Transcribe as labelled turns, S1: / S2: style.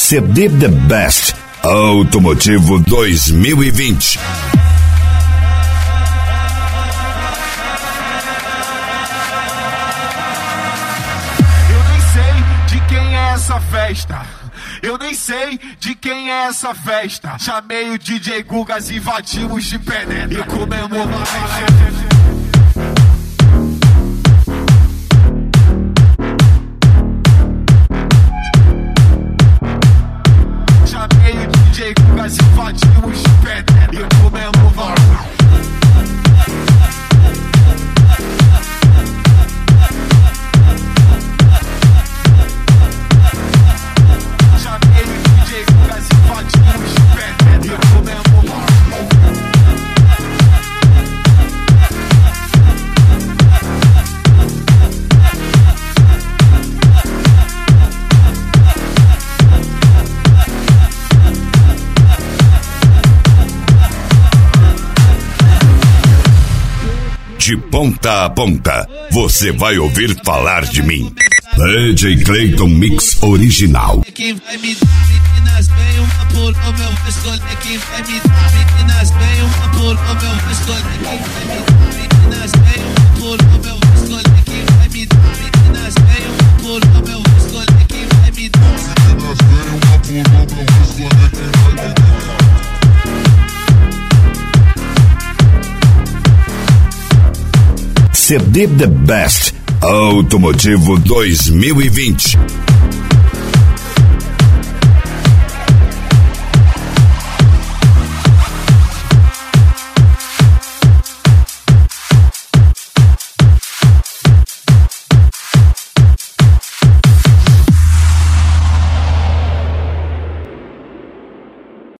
S1: CD The Best Automotivo 2020.
S2: Essa festa, eu nem sei de quem é essa festa. Chamei o DJ Gugas, invadimos de penetra e comemos Chamei o DJ Gugas, invadimos de penetra e comemos
S1: De ponta a ponta, você vai ouvir falar de mim. DJ Clayton Mix Original.
S3: Quem vai me dar, meninas, vem uma por o meu escolher. Quem vai me dar, meninas, vem uma por o meu escolher. Quem vai me dar, meninas, vem uma por o meu escolher. Quem vai me dar, meninas, vem uma por o meu escolher. Quem vai me dar, meninas, vem uma por o meu escolher. Quem vai me dar.
S1: CD The Best Automotivo 2020.